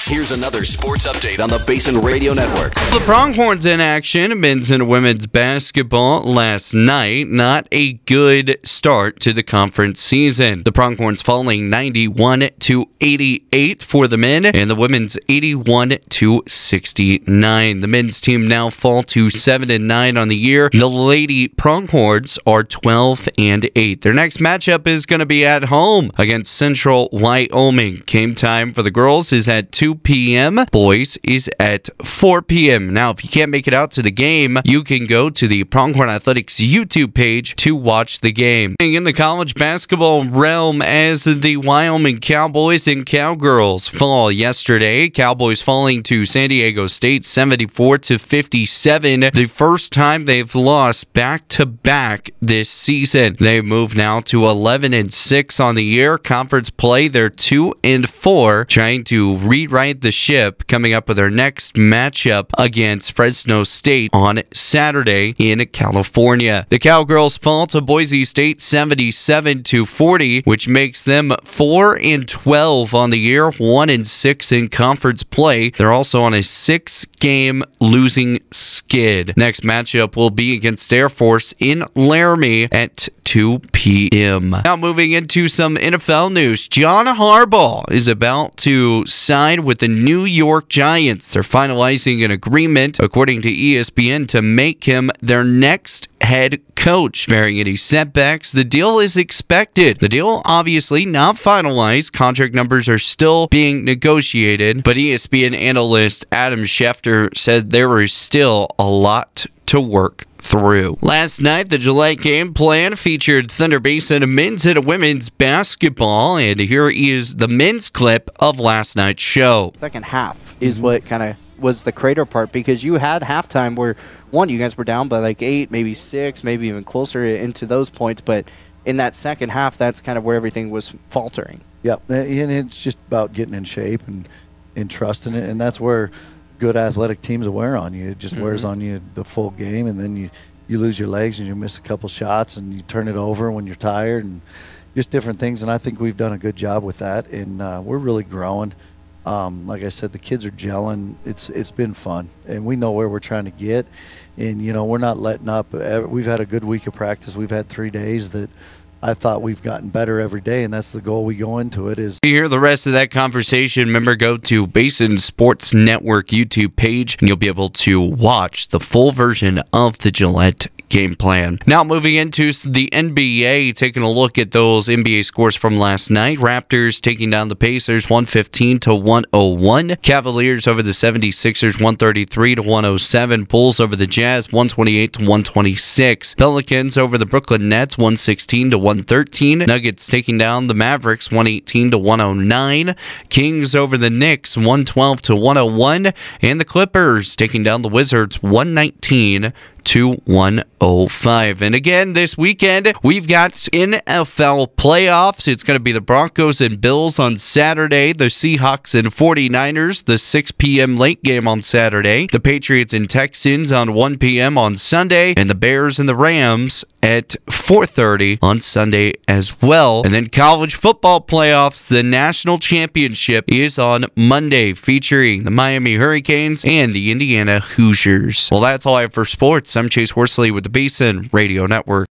Here's another sports update on the Basin Radio Network. The Pronghorns in action, men's and women's basketball last night. Not a good start to the conference season. The Pronghorns falling 91-88 for the men, and the women's 81-69. The men's team now fall to 7-9 on the year. The Lady Pronghorns are 12-8. Their next matchup is going to be at home against Central Wyoming. Game time for the girls is at 2 p.m. Boys is at 4 p.m. Now, if you can't make it out to the game, you can go to the Pronghorn Athletics YouTube page to watch the game. In the college basketball realm, as the Wyoming Cowboys and Cowgirls fall yesterday, Cowboys falling to San Diego State 74-57. The first time they've lost back-to-back this season. They move now to 11-6 on the year. Conference play, they're 2-4, trying to rewrite the ship, coming up with their next matchup against Fresno State on Saturday in California. The Cowgirls fall to Boise State 77-40, which makes them 4-12 on the year, 1-6 in conference play. They're also on a 6-game losing skid. Next matchup will be against Air Force in Laramie at 2 p.m. Now moving into some NFL news. John Harbaugh is about to sign with the New York Giants. They're finalizing an agreement, according to ESPN, to make him their next head coach. Bearing any setbacks, the deal is expected. The deal obviously not finalized. Contract numbers are still being negotiated, but ESPN analyst Adam Schefter said there is still a lot to work through. Last night, the Gillette game plan featured Thunder Basin men's and women's basketball, and here is the men's clip of last night's show. Second half is what kind of was the crater part, because you had halftime where, you guys were down by like 8, maybe 6, maybe even closer into those points, but in that second half, that's kind of where everything was faltering. Yep, and it's just about getting in shape and trusting it, and that's where good athletic teams will wear on you. It just wears on you the full game, and then you lose your legs and you miss a couple shots and you turn it over when you're tired and just different things. And I think we've done a good job with that, and we're really growing. Like I said, the kids are gelling. It's been fun, and we know where we're trying to get, and we're not letting up. We've had a good week of practice. We've had 3 days that I thought we've gotten better every day, and that's the goal we go into it. Is to hear the rest of that conversation, remember, go to Basin Sports Network YouTube page, and you'll be able to watch the full version of the Gillette game plan. Now moving into the NBA, taking a look at those NBA scores from last night. Raptors taking down the Pacers 115-101. Cavaliers over the 76ers 133-107. Bulls over the Jazz 128-126. Pelicans over the Brooklyn Nets 116-113. Nuggets taking down the Mavericks 118-109. Kings over the Knicks 112-101. And the Clippers taking down the Wizards 119-105. And again, this weekend, we've got NFL playoffs. It's going to be the Broncos and Bills on Saturday, the Seahawks and 49ers, the 6 p.m. late game on Saturday, the Patriots and Texans on 1 p.m. on Sunday, and the Bears and the Rams at 4:30 on Sunday as well. And then college football playoffs, the national championship is on Monday, featuring the Miami Hurricanes and the Indiana Hoosiers. Well, that's all I have for sports. I'm Chase Horsley with the Basin Radio Network.